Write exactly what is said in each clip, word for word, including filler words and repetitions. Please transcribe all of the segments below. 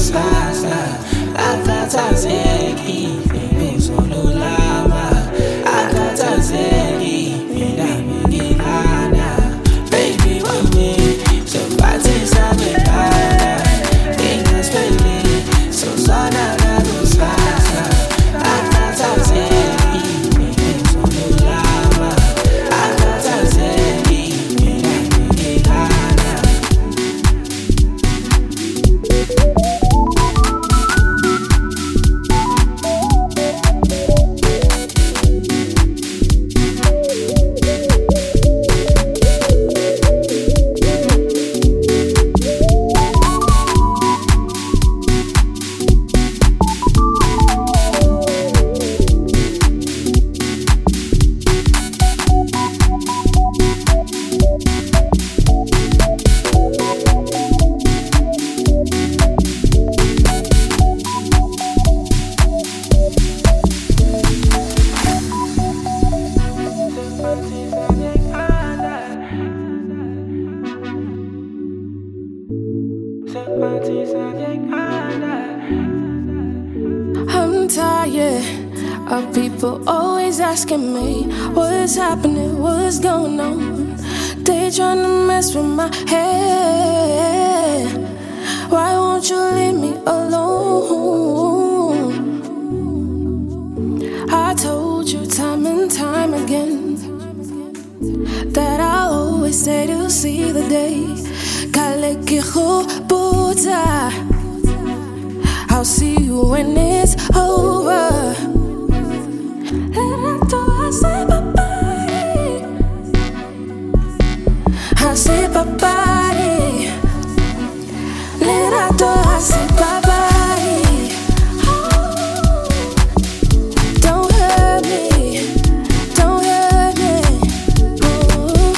sasa akhathazeki ngizolulama akhathazeki indaba ngilana baby mami sobathi sabekana ngingaswele sozana nakusasa akhathazeki ngizolulama akhathazeki indaba ngilana. I'm tired of people always asking me what's happening, what's going on. They tryna mess with my head. Why won't you leave me alone? I told you time and time again that I'll always stay to see the day. Kaleki khubuta, I'll see you when it's over. Let I do, I say bye-bye. I say bye-bye. Let I do, I say bye-bye. Don't hurt me, don't hurt me. Ooh.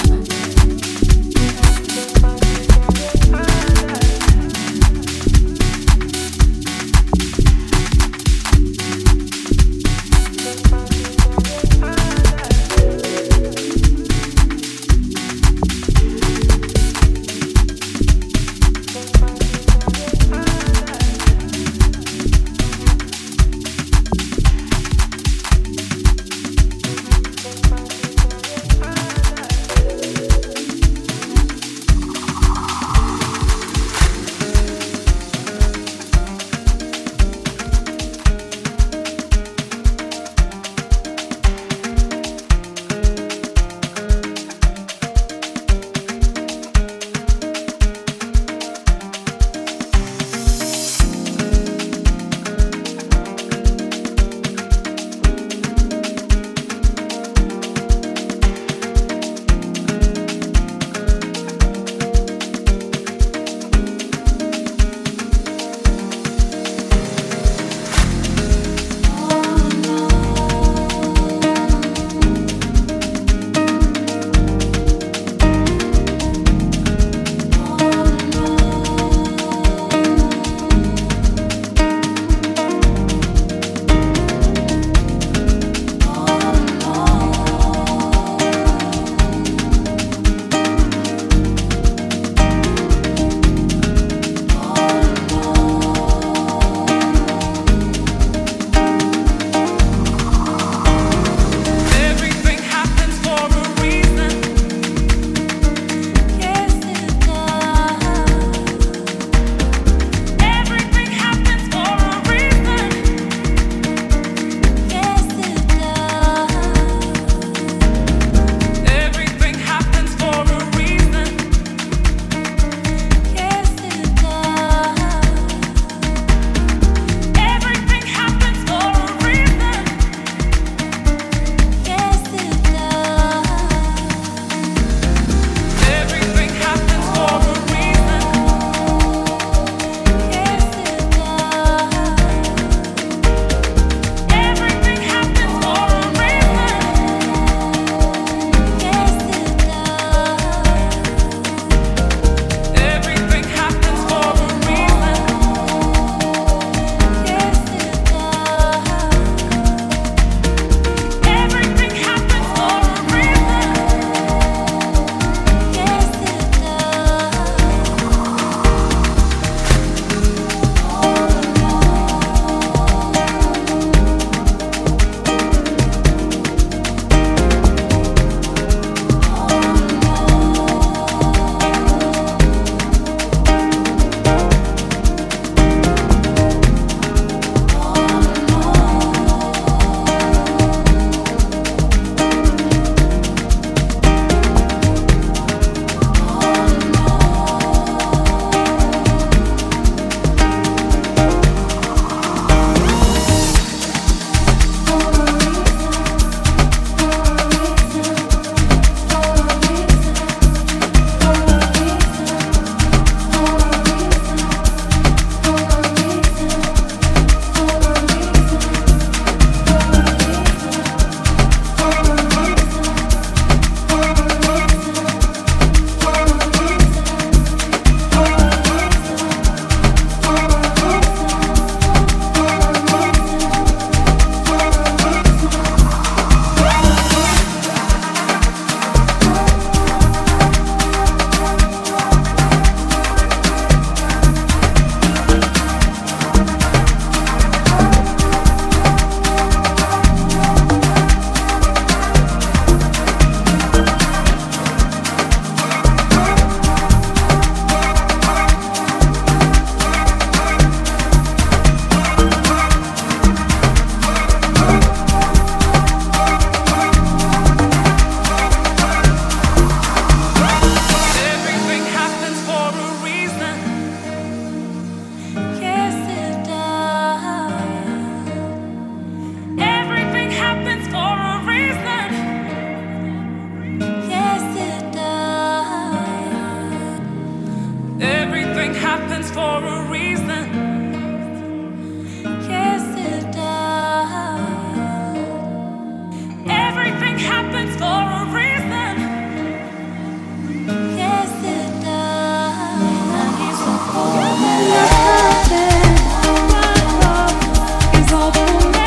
for a reason. Yes, it does. Everything happens for a reason. Yes, it does. It's all for me.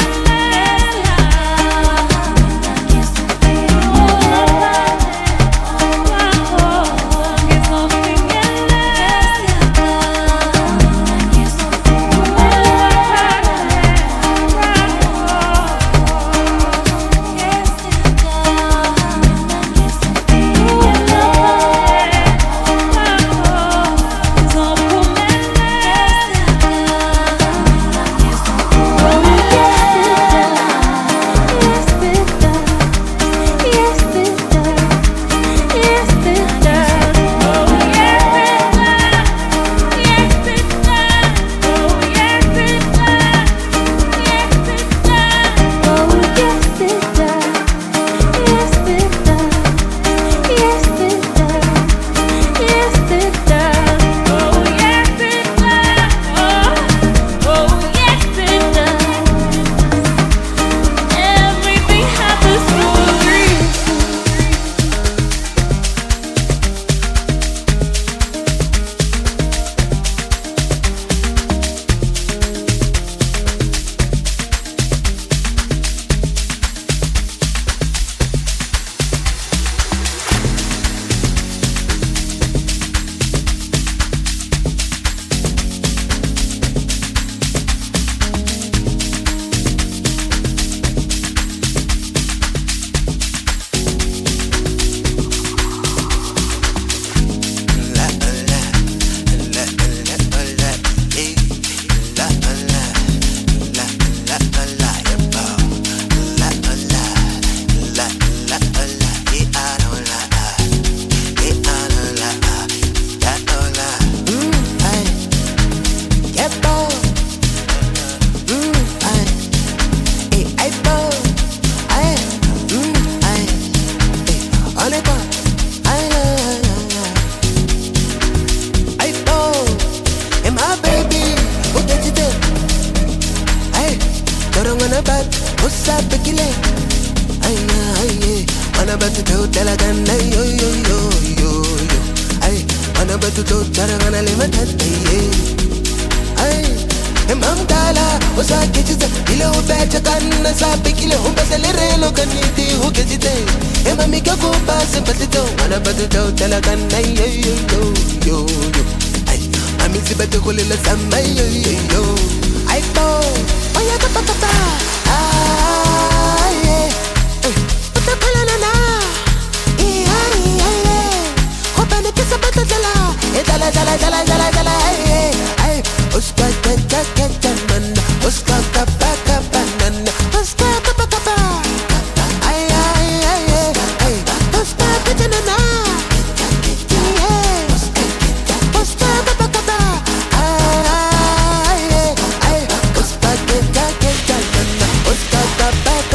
Back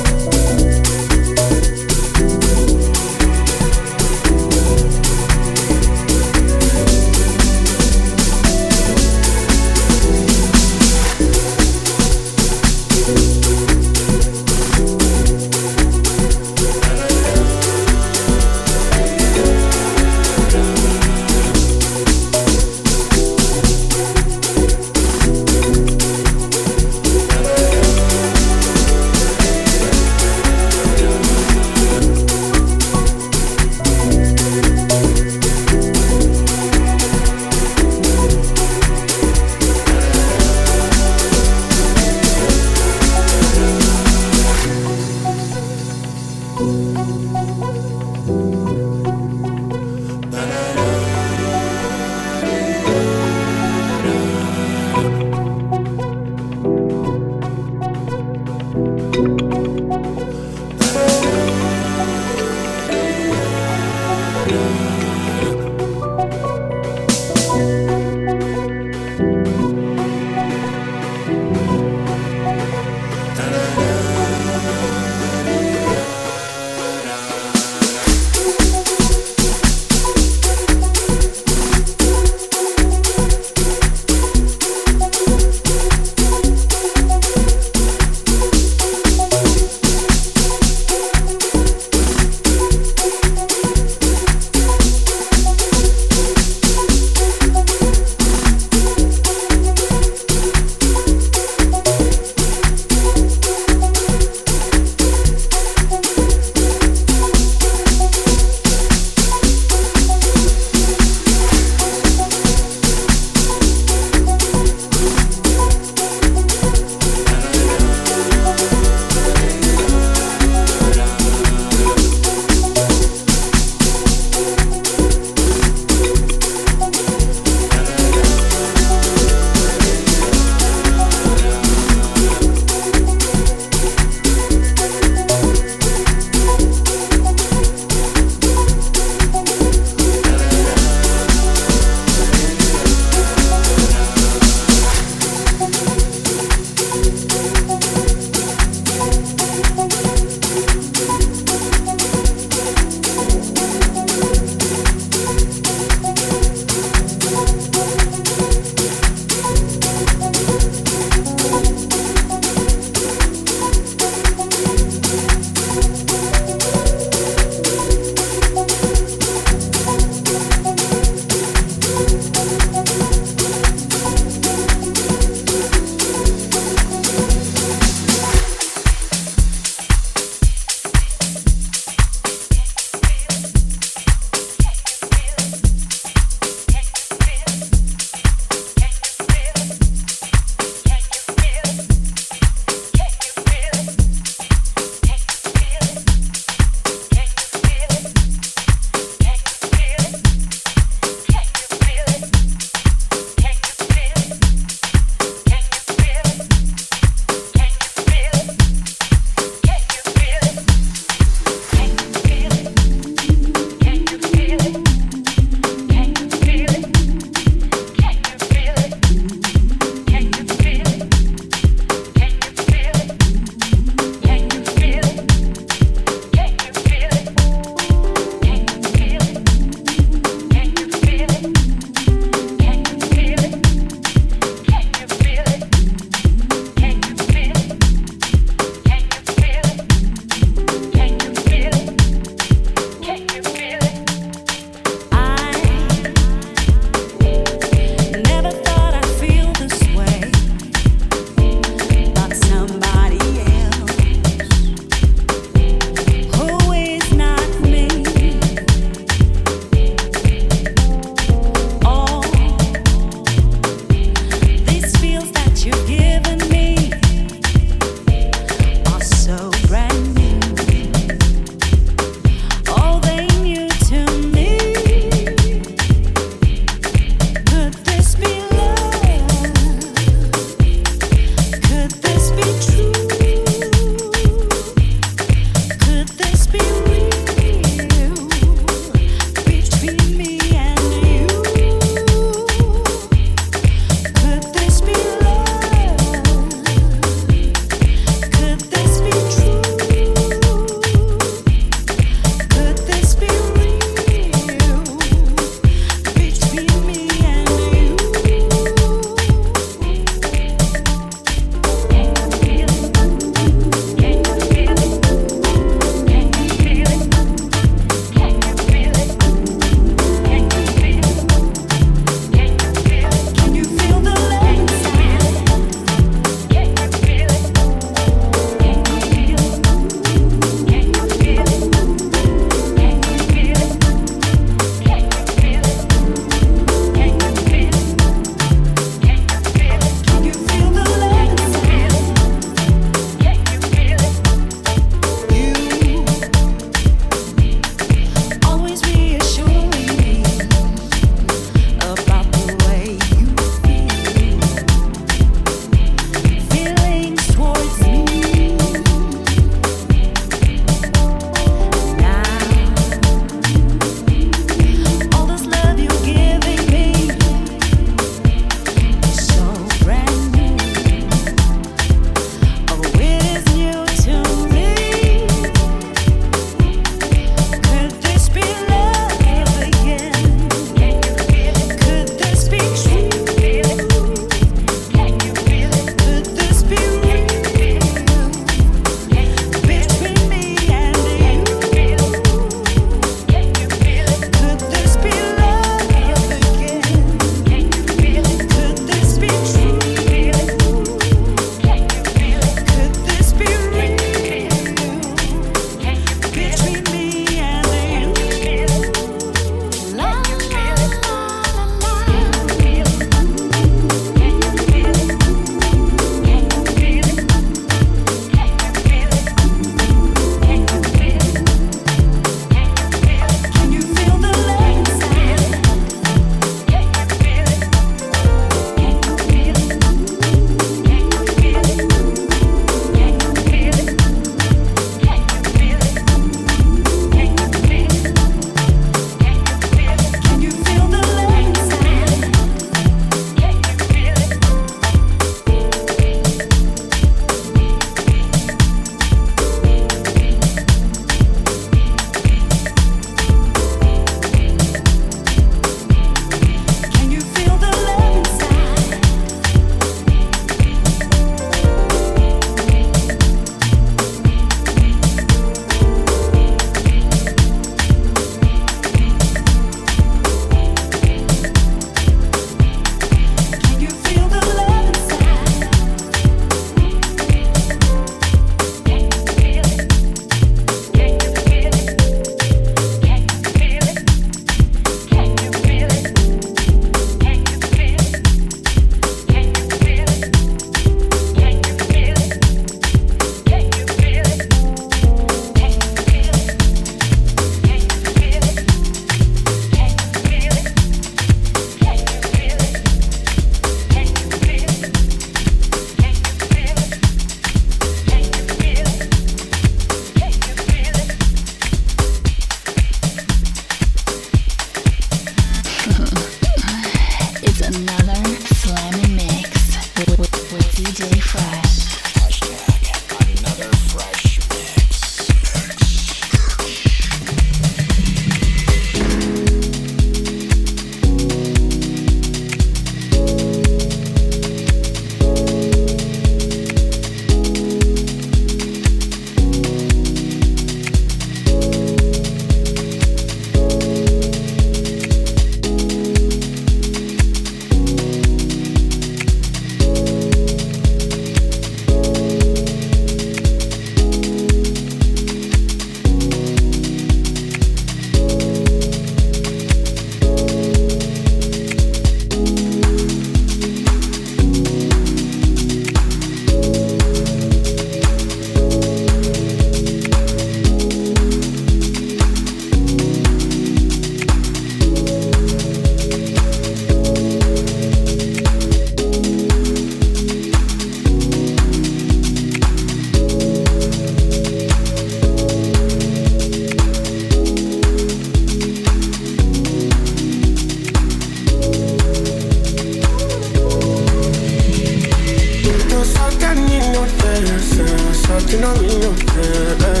you know me, no. Yeah,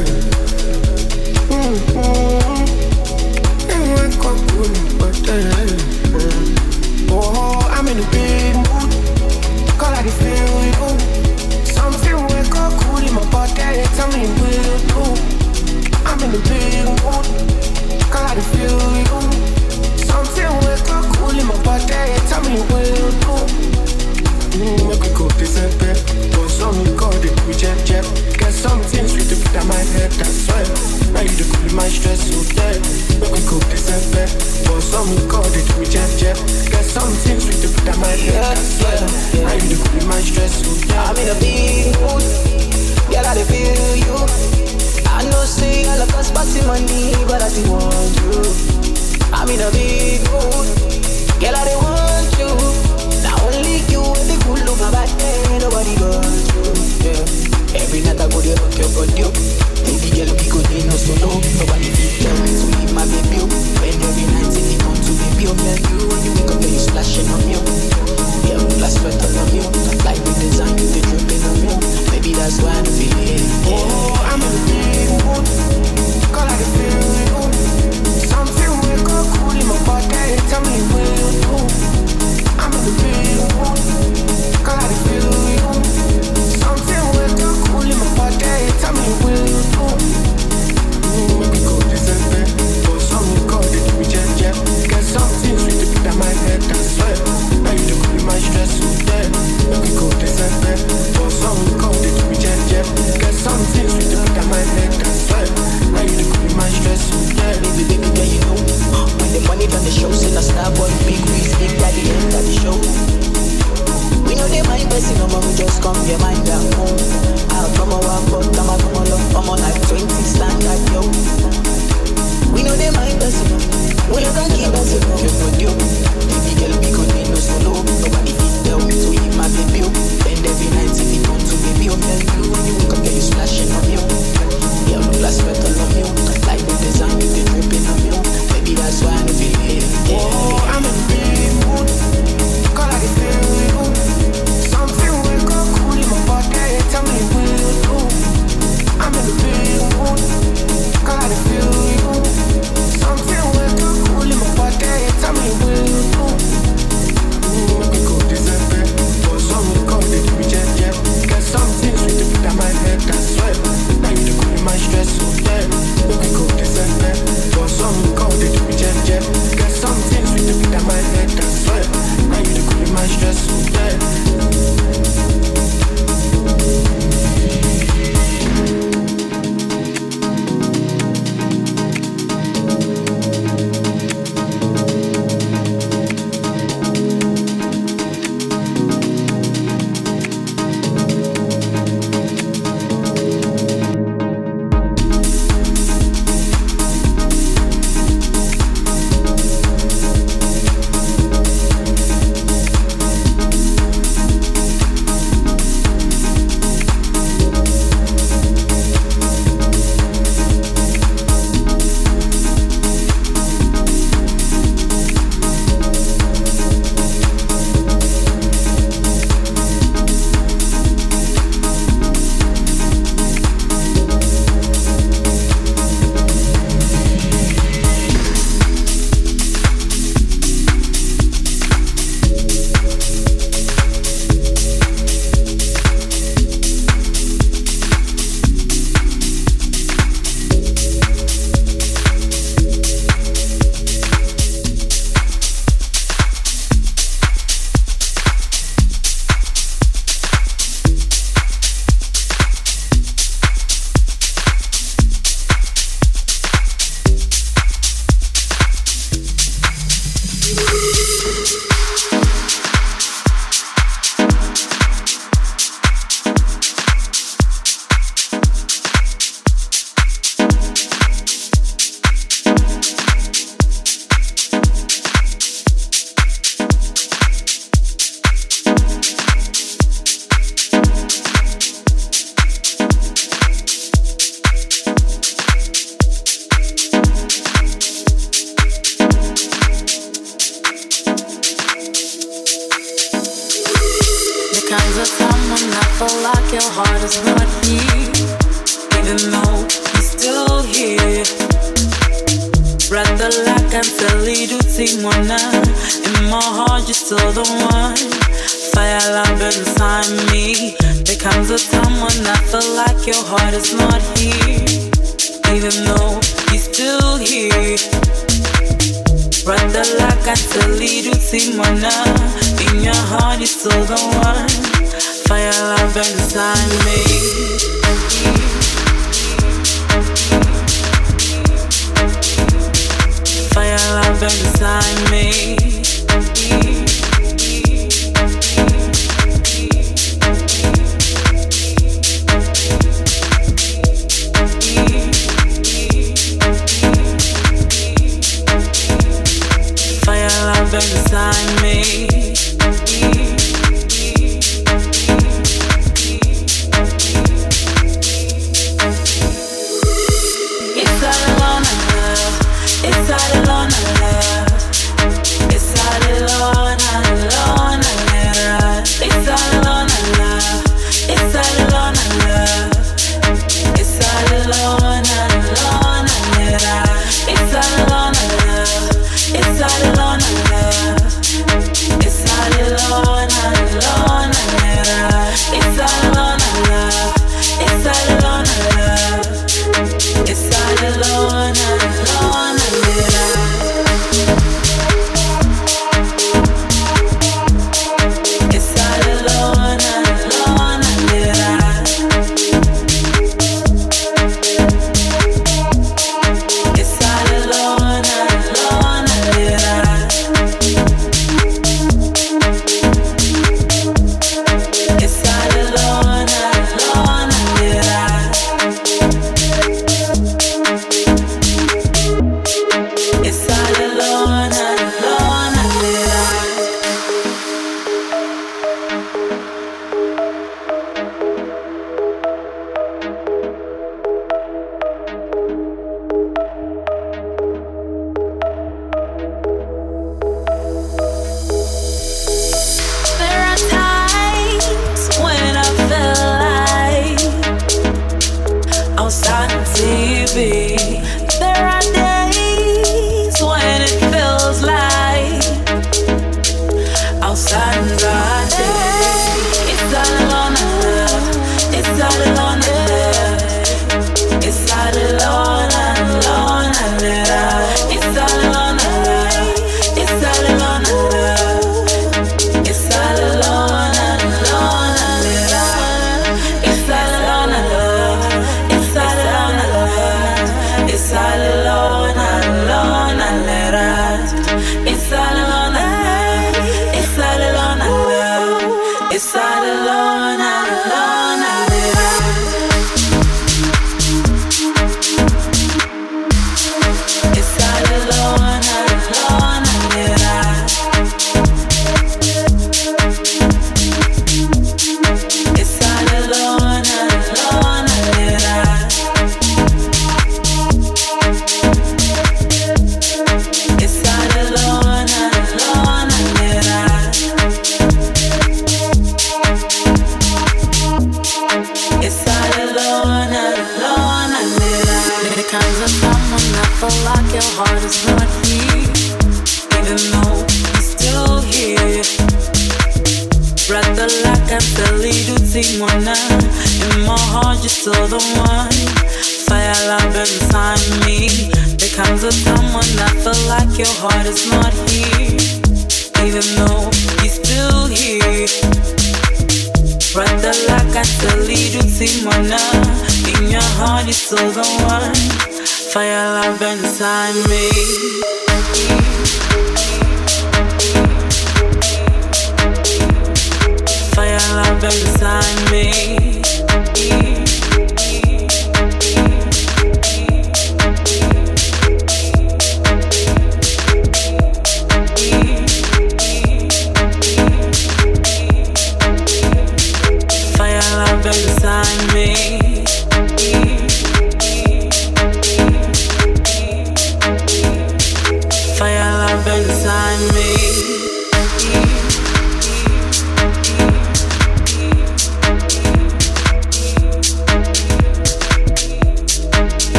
mm-hmm. And when come good, but uh, oh, I'm in a big mood. Call I feel you. Something wake up cool in my body. Tell me what you do. I'm in a big mood. Call I feel you. Something wake up cool in my body. Tell me what you do. Mm, make we go this and that. But some you call it, we jet jet. Get something sweet to put on my head, that's why. Now you the cool my stress so dead. Make we go this and that. But some you call it, we jet jet. Get something sweet to put on my head, that's why. Now you the cool my stress so dead. I'm in a big mood. Girl, I feel you. I know say all of us passing money, but I still want you. I'm in a big mood. Girl, I want you. Now only you and the cool of my body, nobody got you. Yeah. Every night I go there, rock your body. Baby girl, we go there, no solo. Nobody fit tell me to leave my baby. When every night it come to baby, I'm like you. When you wake up, you splashing on me. Yeah, last sweat all on me. Like the design, you the dripping on me. Maybe that's why I feel it. Yeah. Oh, I'm in a big mood. Call I feel you. Something wake up cool in my body. Tell me what you do. I'm in a big mood. Call I feel you. Something wake up cool in my body. Tell me what you do. Mm, make we go this and that. But some you call it, we jet jet. Get something sweet to put on my head, that's why. Now you the cool my stress so dead. Make we go this and that. But some you call it, we jet jet. Get something sweet to put on my head, that's why. Now you the cool my stress so dead. Baby, baby, girl, you know when the money done the show, send a star boy, big wigs, big daddy, end of the show. We know they mind person, no more, we just come your mind down home. I'll come a walk, but I'm a come along, I'm on like twenty standard, yo. We know they mind person, we know can't keep us, you know, you know, you. Baby girl, we could need no solo, nobody fit tell me to eat my baby, and every night if it come to baby, I'm like you, when you wake up, get you splashing on you. Yeah, no last sweat all on you, like the design, you the dripping on you. Baby, that's why I feel it, yeah. Oh, I'm in a big mood. Call I feel you. Something wake up cool in my body. Tell me what you do. I'm in a big mood. Call I feel you. Something wake up cool in my body. Tell me what you do. Mm, make we go this and that. But some you call it, we jet jet. Get something sweet to put on my head, that's why. Now you the cool in my stress so dead. Make we go this and that. But some you call it, we jet jet. Get something sweet to put on my head, that's why. Now you the cool in my stress so dead. Comes a time when I feel like your heart is not beat. Timona. In my heart, you're still the one. Fire alarm burns inside me. There comes a time when I feel like your heart is not here, even though you're still here. Brother, like I tell you, Timona. In your heart, you're still the one. Fire alarm burns inside me. Fire alarm burns inside me. Fire alarm burns inside me.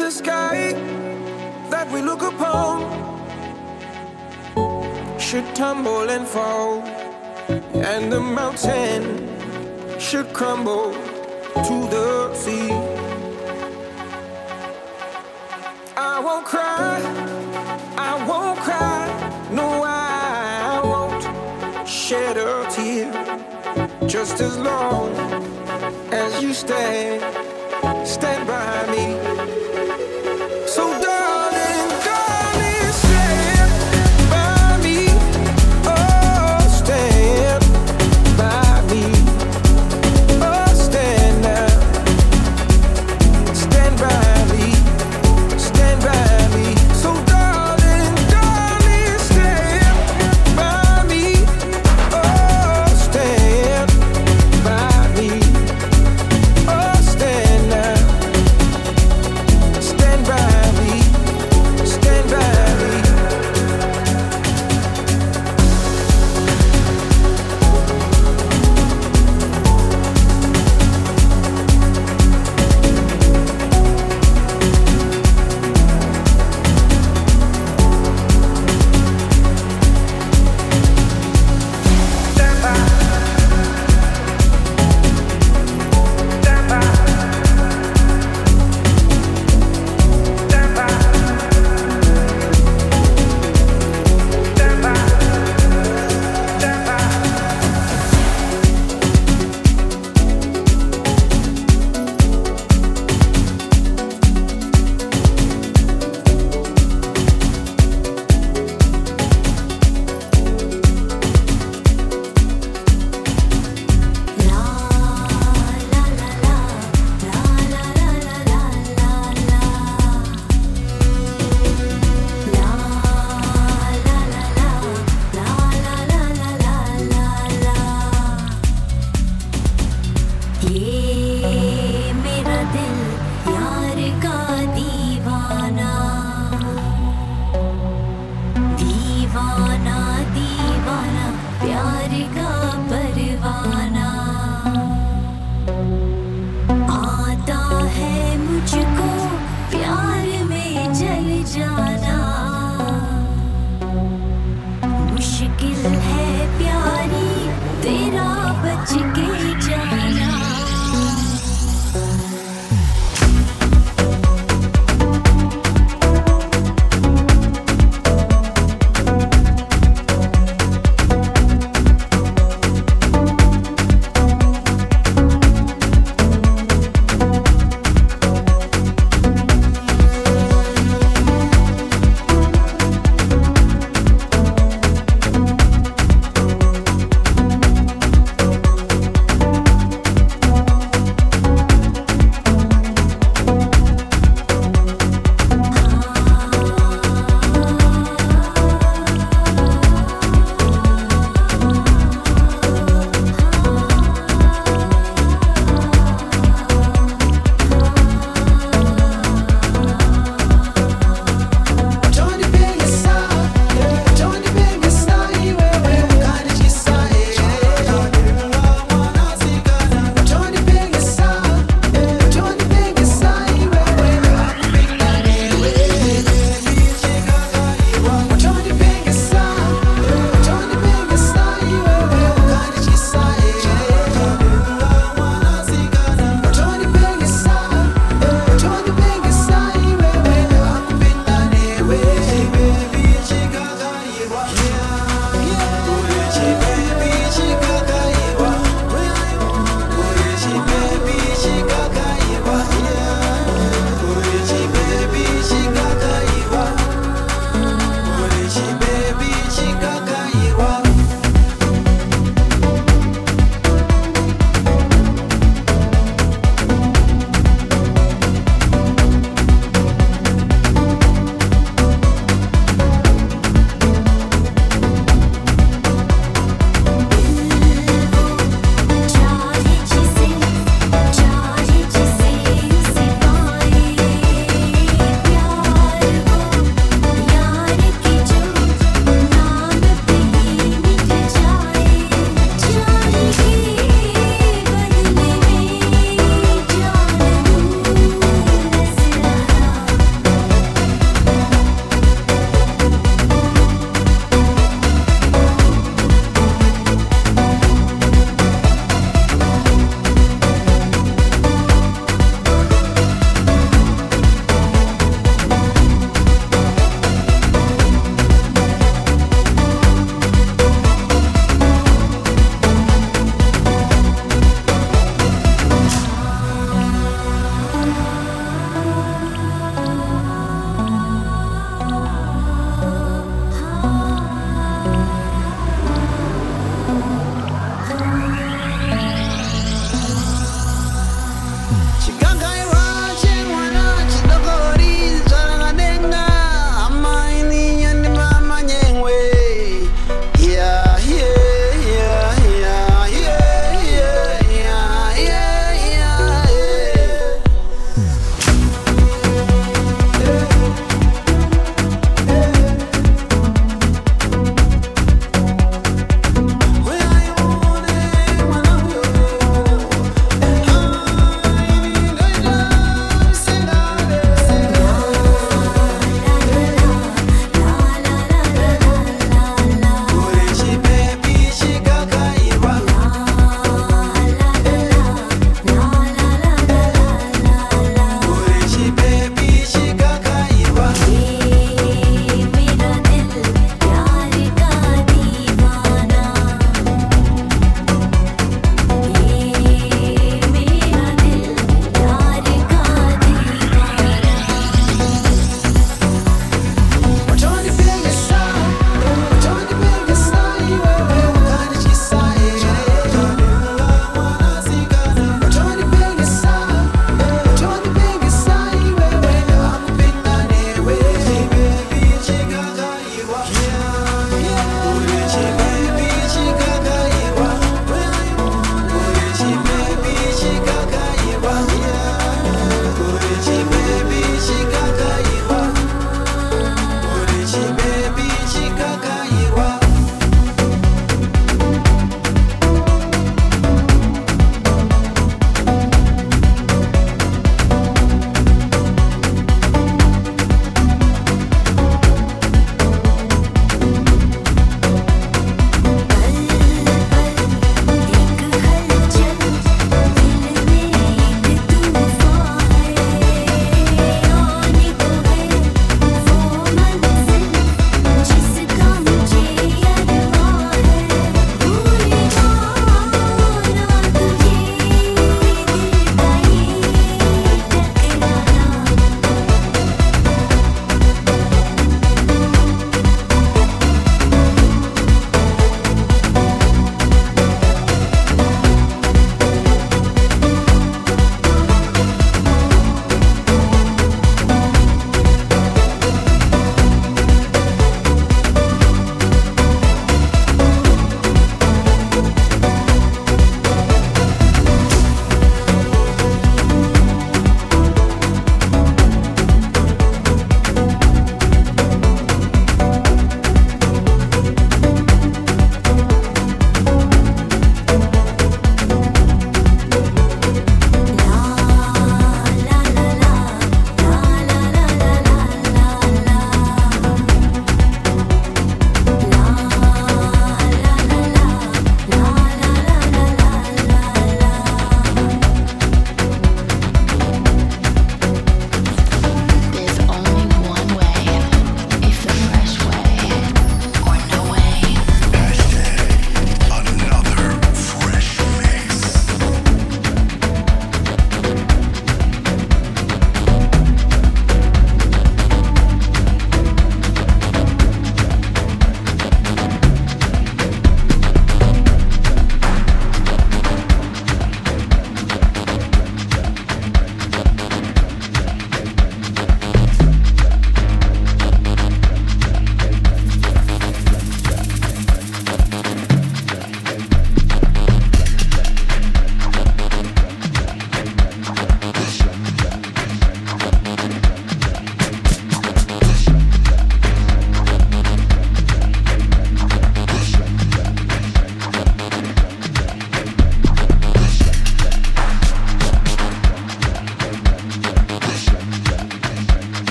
the sky that we look upon should tumble and fall, and the mountain should crumble to the sea. I won't cry, I won't cry, no, I won't shed a tear, just as long as you stand, stand by me. So darling, darling, stand by me, oh, stand by me, oh, stand now, stand by me, stand by me. So darling, darling, stand by me, oh, stand by me, oh, stand now, stand by me, stand by me.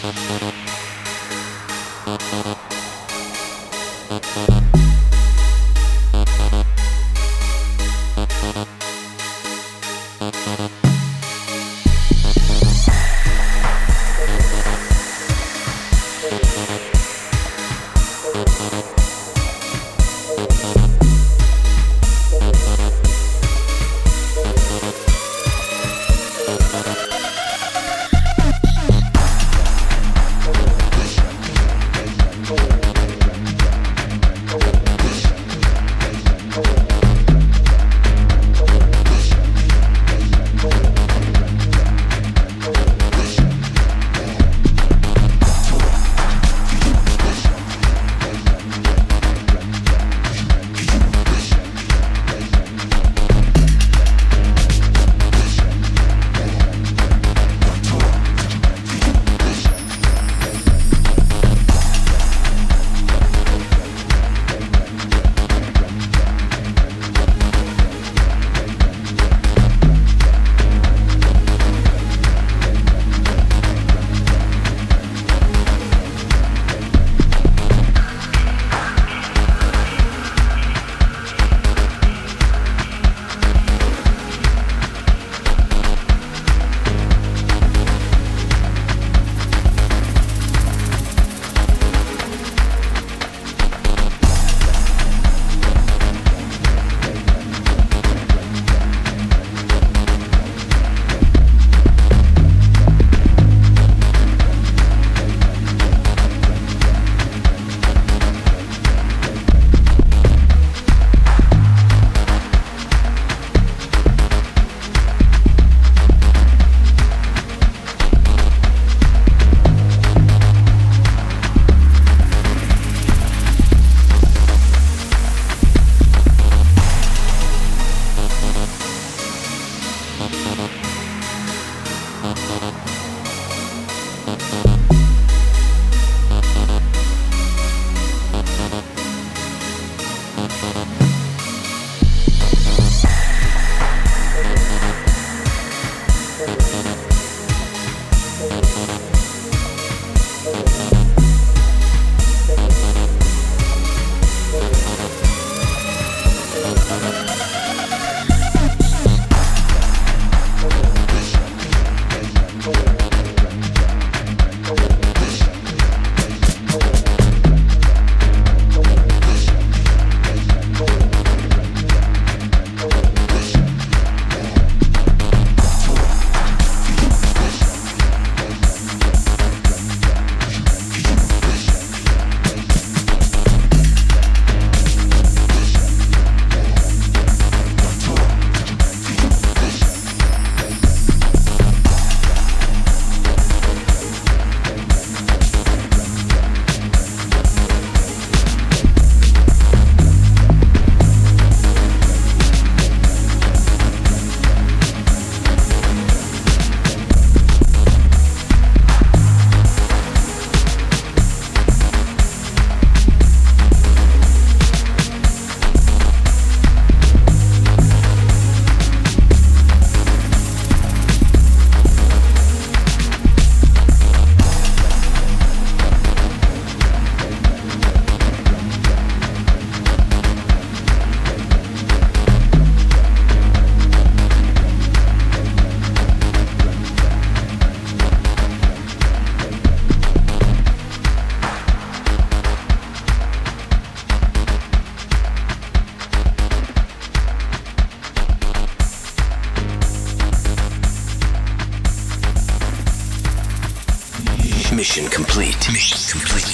Mission complete. Mission complete.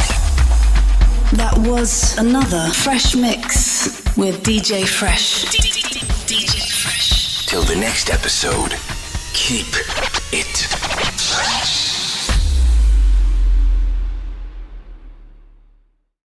That was another Fresh Mix with D J Fresh. D J Fresh. Till the next episode, keep it fresh.